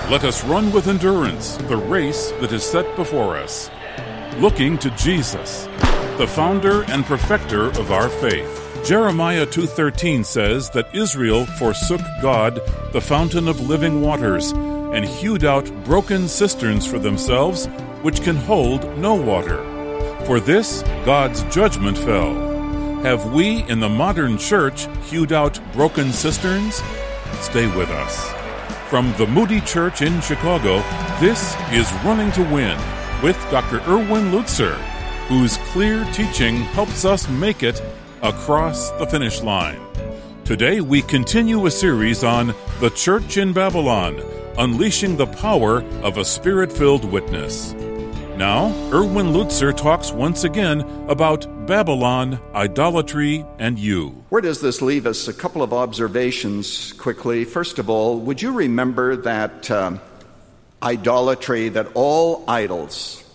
Let us run with endurance the race that is set before us, looking to Jesus, the founder and perfecter of our faith. Jeremiah 2:13 says that Israel forsook God, the fountain of living waters, and hewed out broken cisterns for themselves, which can hold no water. For this, God's judgment fell. Have we in the modern church hewed out broken cisterns? Stay with us. From the Moody Church in Chicago, this is Running to Win with Dr. Erwin Lutzer, whose clear teaching helps us make it across the finish line. Today we continue a series on the Church in Babylon, unleashing the power of a Spirit-filled witness. Now, Erwin Lutzer talks once again about Babylon, idolatry, and you. Where does this leave us? A couple of observations quickly. First of all, would you remember that idolatry, that all idols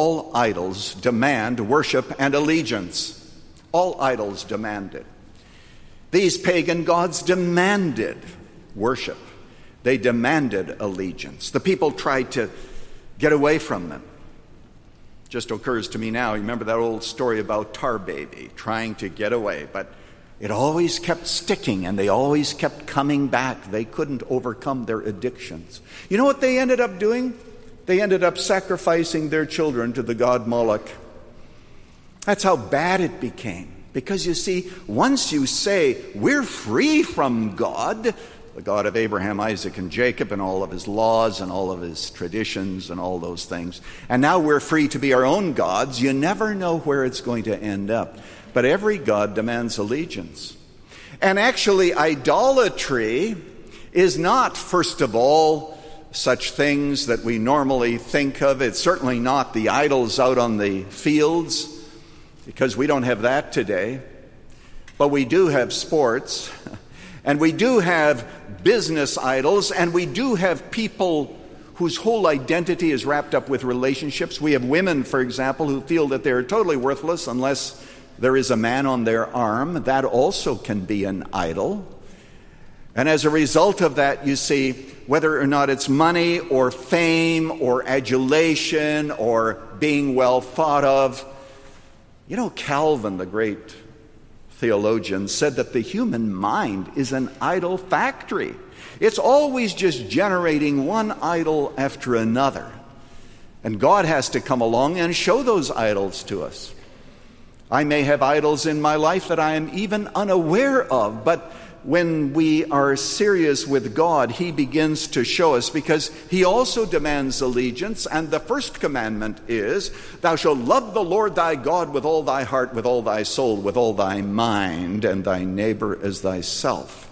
demand worship and allegiance. All idols demand it. These pagan gods demanded worship. They demanded allegiance. The people tried to get away from them. Just occurs to me now, you remember that old story about Tar Baby trying to get away, but it always kept sticking and they always kept coming back. They couldn't overcome their addictions. You know what they ended up doing? They ended up sacrificing their children to the god Moloch. That's how bad it became. Because you see, once you say, we're free from God, the God of Abraham, Isaac, and Jacob, and all of his laws, and all of his traditions, and all those things, and now we're free to be our own gods, you never know where it's going to end up. But every god demands allegiance. And actually, idolatry is not, first of all, such things that we normally think of. It's certainly not the idols out on the fields, because we don't have that today. But we do have sports, and we do have business idols, and we do have people whose whole identity is wrapped up with relationships. We have women, for example, who feel that they're totally worthless unless there is a man on their arm. That also can be an idol. And as a result of that, you see, whether or not it's money or fame or adulation or being well thought of. You know, Calvin, the great theologian, said that the human mind is an idol factory. It's always just generating one idol after another. And God has to come along and show those idols to us. I may have idols in my life that I am even unaware of, but when we are serious with God, He begins to show us, because He also demands allegiance. And the first commandment is, thou shalt love the Lord thy God with all thy heart, with all thy soul, with all thy mind, and thy neighbor as thyself.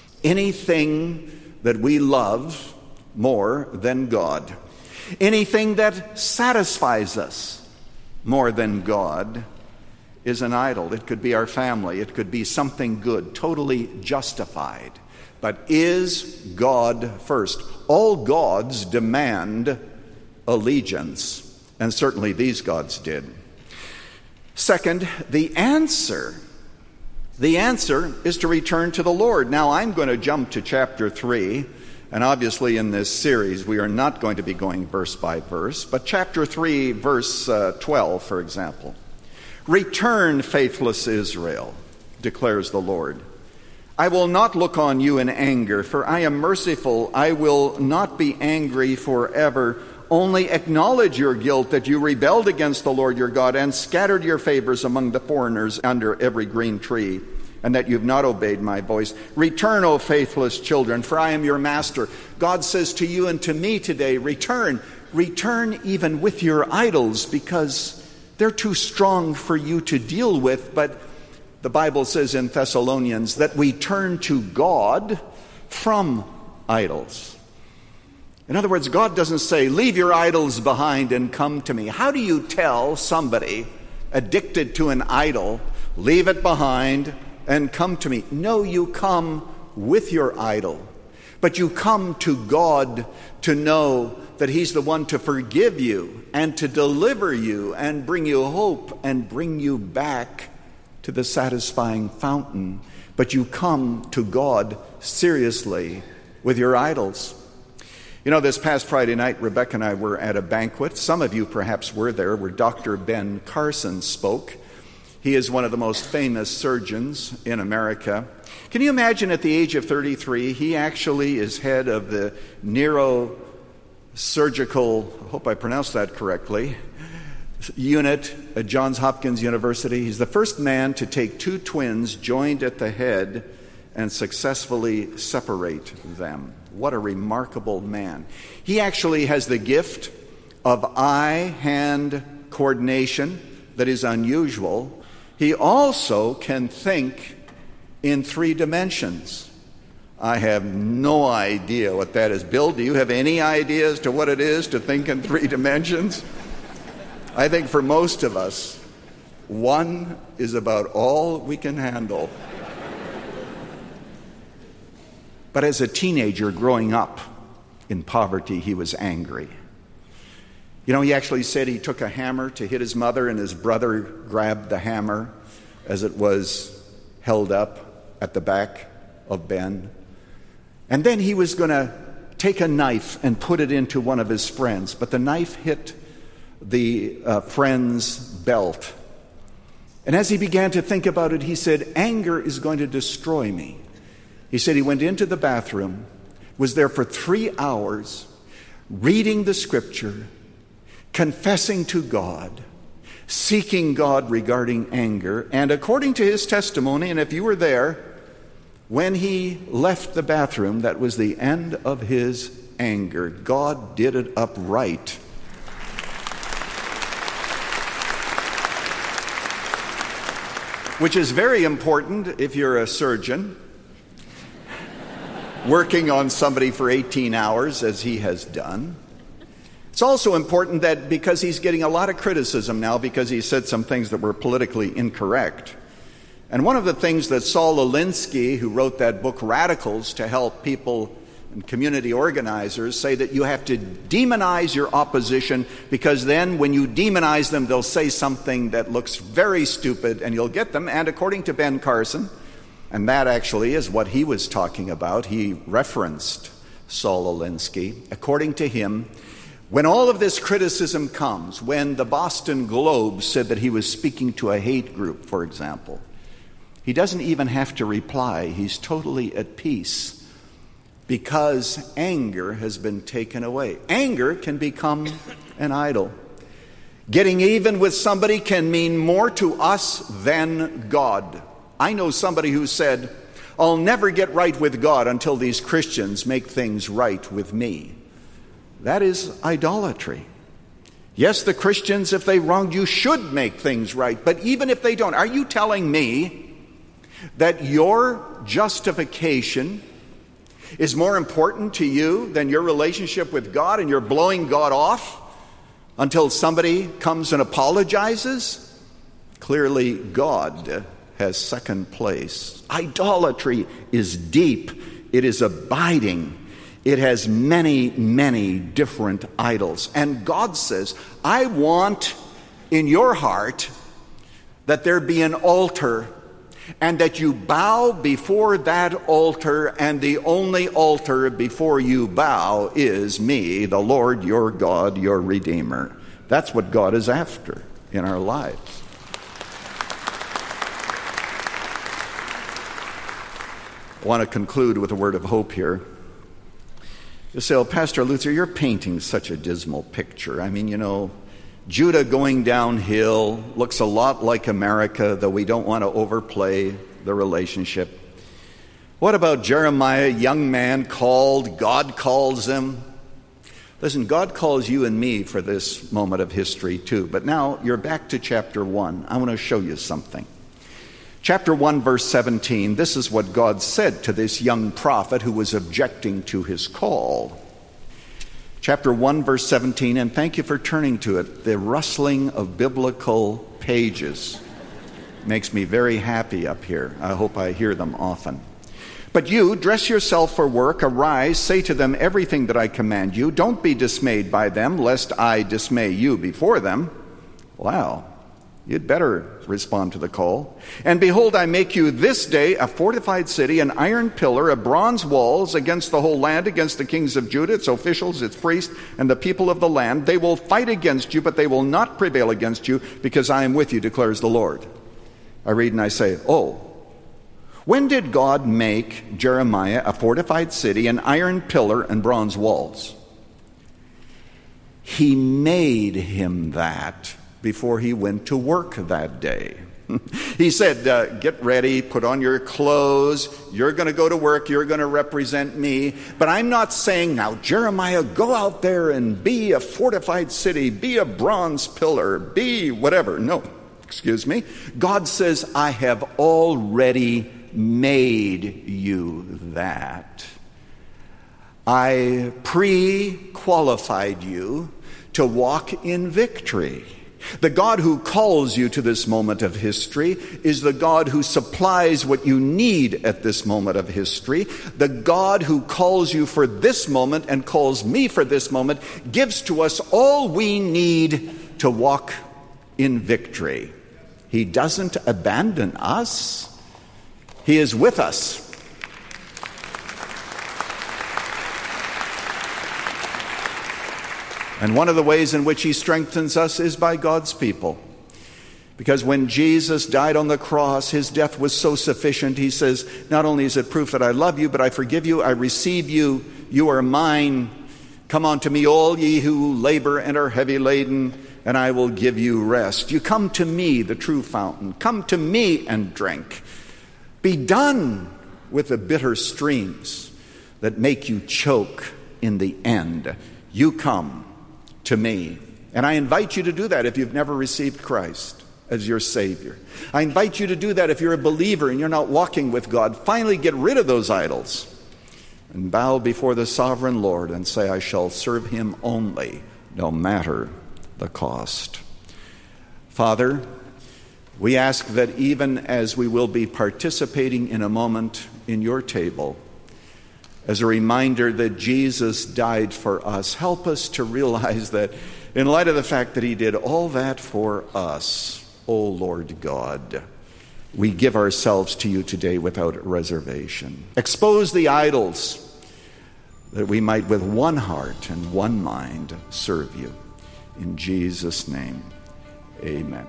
Anything that we love more than God, anything that satisfies us more than God, is an idol. It could be our family. It could be something good, totally justified. But is God first? All gods demand allegiance, and certainly these gods did. Second, the answer is to return to the Lord. Now, I'm going to jump to chapter 3, and obviously in this series we are not going to be going verse by verse, but chapter 3, verse 12, for example. Return, faithless Israel, declares the Lord. I will not look on you in anger, for I am merciful. I will not be angry forever. Only acknowledge your guilt, that you rebelled against the Lord your God and scattered your favors among the foreigners under every green tree, and that you've not obeyed my voice. Return, O faithless children, for I am your master. God says to you and to me today, return. Return even with your idols, because they're too strong for you to deal with. But the Bible says in Thessalonians that we turn to God from idols. In other words, God doesn't say, leave your idols behind and come to me. How do you tell somebody addicted to an idol, leave it behind and come to me? No, you come with your idol. But you come to God to know that He's the one to forgive you and to deliver you and bring you hope and bring you back to the satisfying fountain. But you come to God seriously with your idols. You know, this past Friday night, Rebecca and I were at a banquet. Some of you perhaps were there, where Dr. Ben Carson spoke. He is one of the most famous surgeons in America. Can you imagine at the age of 33, he actually is head of the neurosurgical, I hope I pronounced that correctly, unit at Johns Hopkins University. He's the first man to take two twins joined at the head and successfully separate them. What a remarkable man. He actually has the gift of eye-hand coordination that is unusual. He also can think in 3 dimensions. I have no idea what that is. Bill, do you have any idea as to what it is to think in 3 dimensions? I think for most of us, 1 is about all we can handle. But as a teenager growing up in poverty, he was angry. You know, he actually said he took a hammer to hit his mother, and his brother grabbed the hammer as it was held up at the back of Ben. And then he was going to take a knife and put it into one of his friends, but the knife hit the friend's belt. And as he began to think about it, he said, anger is going to destroy me. He said he went into the bathroom, was there for 3 hours, reading the scripture, confessing to God, seeking God regarding anger. And according to his testimony, and if you were there, when he left the bathroom, that was the end of his anger. God did it upright. Which is very important if you're a surgeon working on somebody for 18 hours, as he has done. It's also important that because he's getting a lot of criticism now because he said some things that were politically incorrect. And one of the things that Saul Alinsky, who wrote that book Radicals, to help people and community organizers, say that you have to demonize your opposition, because then when you demonize them, they'll say something that looks very stupid and you'll get them. And according to Ben Carson, and that actually is what he was talking about, he referenced Saul Alinsky. According to him, when all of this criticism comes, when the Boston Globe said that he was speaking to a hate group, for example, he doesn't even have to reply. He's totally at peace because anger has been taken away. Anger can become an idol. Getting even with somebody can mean more to us than God. I know somebody who said, I'll never get right with God until these Christians make things right with me. That is idolatry. Yes, the Christians, if they wronged you, should make things right. But even if they don't, are you telling me that your justification is more important to you than your relationship with God, and you're blowing God off until somebody comes and apologizes? Clearly, God has second place. Idolatry is deep. It is abiding. It has many, many different idols. And God says, I want in your heart that there be an altar, and that you bow before that altar, and the only altar before you bow is me, the Lord your God, your Redeemer. That's what God is after in our lives. I want to conclude with a word of hope here. You say, oh, Pastor Luther, you're painting such a dismal picture. I mean, you know, Judah going downhill looks a lot like America, though we don't want to overplay the relationship. What about Jeremiah, young man called, God calls him? Listen, God calls you and me for this moment of history too. But now you're back to chapter 1. I want to show you something. Chapter 1, verse 17, this is what God said to this young prophet who was objecting to his call. Chapter 1, verse 17, and thank you for turning to it. The rustling of biblical pages makes me very happy up here. I hope I hear them often. But you, dress yourself for work, arise, say to them everything that I command you. Don't be dismayed by them, lest I dismay you before them. Wow. You'd better respond to the call. And behold, I make you this day a fortified city, an iron pillar, a bronze walls against the whole land, against the kings of Judah, its officials, its priests, and the people of the land. They will fight against you, but they will not prevail against you, because I am with you, declares the Lord. I read and I say, oh, when did God make Jeremiah a fortified city, an iron pillar, and bronze walls? He made him that before he went to work that day. He said, get ready, put on your clothes, you're going to go to work, you're going to represent me. But I'm not saying, now, Jeremiah, go out there and be a fortified city, be a bronze pillar, be whatever. No, excuse me. God says, I have already made you that. I pre-qualified you to walk in victory. The God who calls you to this moment of history is the God who supplies what you need at this moment of history. The God who calls you for this moment and calls me for this moment gives to us all we need to walk in victory. He doesn't abandon us. He is with us. And one of the ways in which he strengthens us is by God's people. Because when Jesus died on the cross, his death was so sufficient. He says, not only is it proof that I love you, but I forgive you, I receive you, you are mine. Come unto me, all ye who labor and are heavy laden, and I will give you rest. You come to me, the true fountain. Come to me and drink. Be done with the bitter streams that make you choke in the end. You come to me. And I invite you to do that if you've never received Christ as your Savior. I invite you to do that if you're a believer and you're not walking with God. Finally get rid of those idols and bow before the sovereign Lord and say, I shall serve him only, no matter the cost. Father, we ask that even as we will be participating in a moment in your table, as a reminder that Jesus died for us, help us to realize that in light of the fact that he did all that for us, O Lord God, we give ourselves to you today without reservation. Expose the idols that we might with one heart and one mind serve you. In Jesus' name, amen.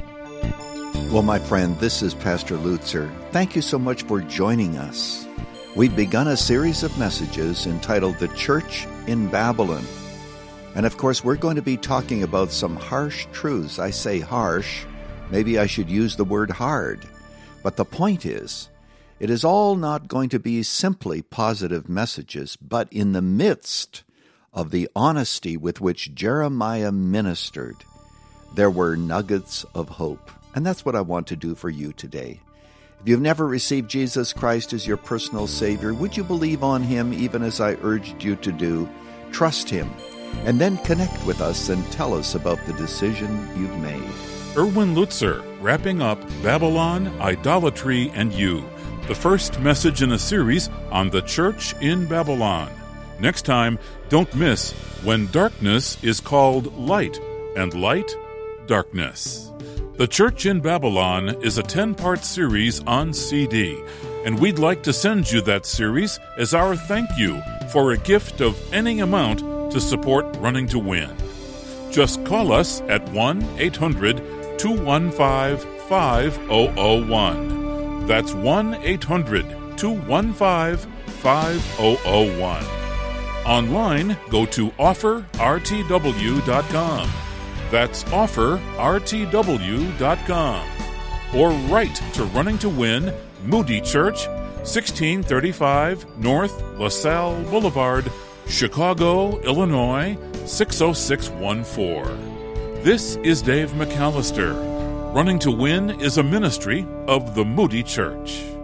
Well, my friend, this is Pastor Lutzer. Thank you so much for joining us. We've begun a series of messages entitled The Church in Babylon. And of course, we're going to be talking about some harsh truths. I say harsh, maybe I should use the word hard. But the point is, it is all not going to be simply positive messages, but in the midst of the honesty with which Jeremiah ministered, there were nuggets of hope. And that's what I want to do for you today. If you've never received Jesus Christ as your personal Savior, would you believe on him even as I urged you to do? Trust him, and then connect with us and tell us about the decision you've made. Erwin Lutzer, wrapping up Babylon, Idolatry, and You, the first message in a series on the church in Babylon. Next time, don't miss When Darkness is Called Light, and Light, Darkness. The Church in Babylon is a 10-part series on CD, and we'd like to send you that series as our thank you for a gift of any amount to support Running to Win. Just call us at 1-800-215-5001. That's 1-800-215-5001. Online, go to offerrtw.com. That's offerrtw.com. Or write to Running to Win, Moody Church, 1635 North LaSalle Boulevard, Chicago, Illinois, 60614. This is Dave McAllister. Running to Win is a ministry of the Moody Church.